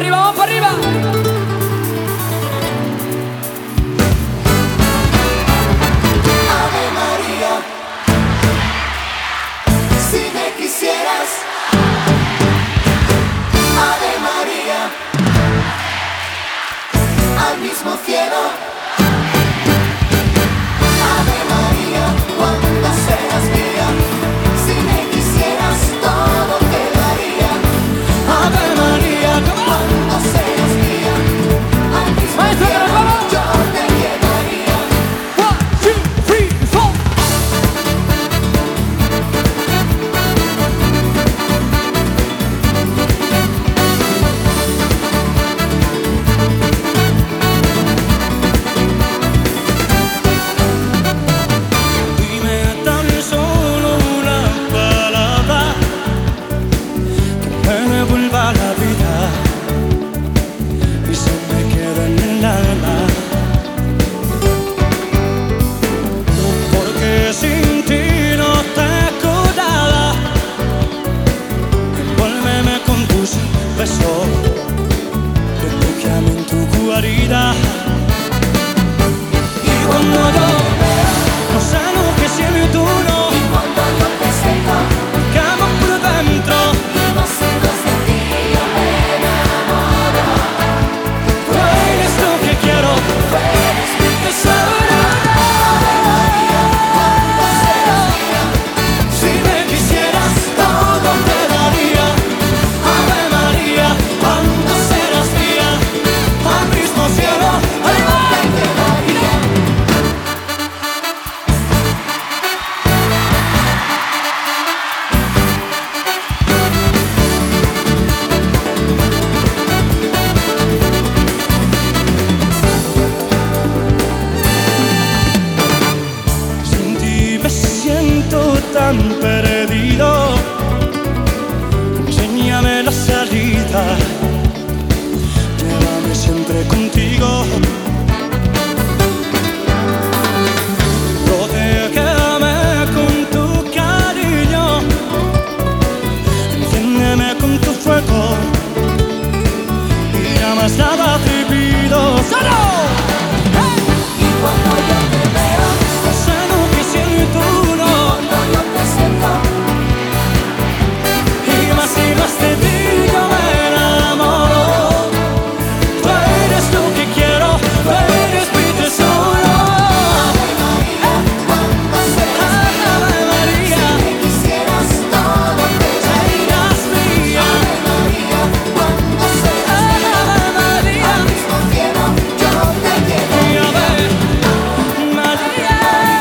arriba, vamos para arriba. Ave María, si me quisieras. Ave María, al mismo cielo. Ave María, cuando seas mía, si me quisieras todo te daría. Ave María, cuando seas mía, al mismo Maestro, cielo ¿nos vamos? yo te llevaría. 1, 2, 3, 4. Dime tan solo una palabra que me devuelva la vida y se me queda en el alma. Porque sin ti no tengo nada. Envuélveme con tus besos, refúgiame en tu guarida. Y cuando yo no sé lo que siento tú no, Y cuando yo te siento, quemo por dentro. los hijos de ti yo me enamoro. Tú eres lo que quiero, Tú eres mi tesoro. Ave María, cuando seas mía, Si me quisieras todo te daría. Ave María, cuando serás mía, al mismo cielo. ¡Arriba! te llevaría. Sin ti me siento tan perdido. Enséñame la salida, llévame siempre contigo. Protégeme con tu cariño, enciéndeme con tu fuego y ya más nada te pido. ¡Solo! Y cuando yo te veo, No sé lo que siento uno, cuando yo te siento, y más de ti yo me enamoro. Tú eres lo que quiero, tú eres mi tesoro. Ave María, cuando seas mía, Ave María, si me quisieras todo te daría. serías mía. Ave María, cuando seas mía, Ave María, al mismo cielo yo te y llevaría. Ave María.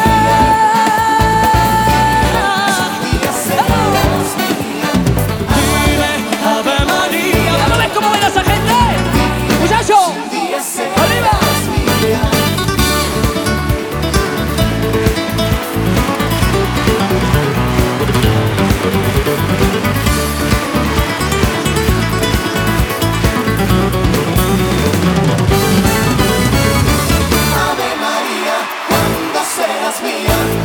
Día serás mía. Dime, Ave María. ¿No ves cómo baila esa gente? Muchachos, Día arriba. serás mía. Ave María, cuando seas mía,